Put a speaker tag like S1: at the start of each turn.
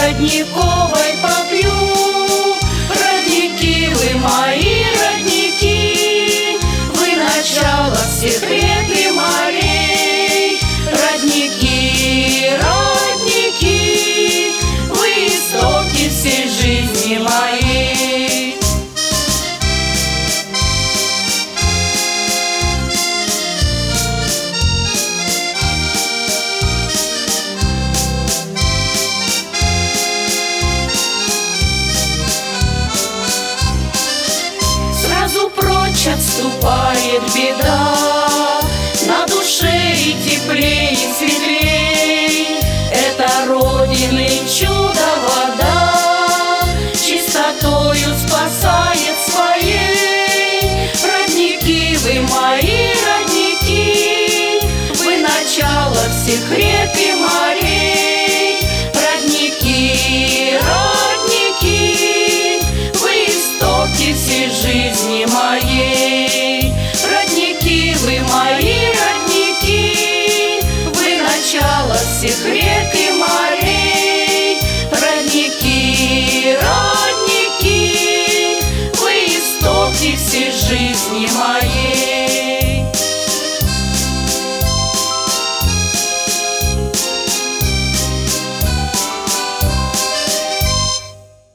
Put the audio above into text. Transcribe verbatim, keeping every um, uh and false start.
S1: родниковой попью. Родники вы мои, родники, вы начало всех рек и морей. Родники, родники, вы истоки всей жизни моей. Сразу прочь отступает беда, на душе и теплее, и светлей. Это Родины чудо.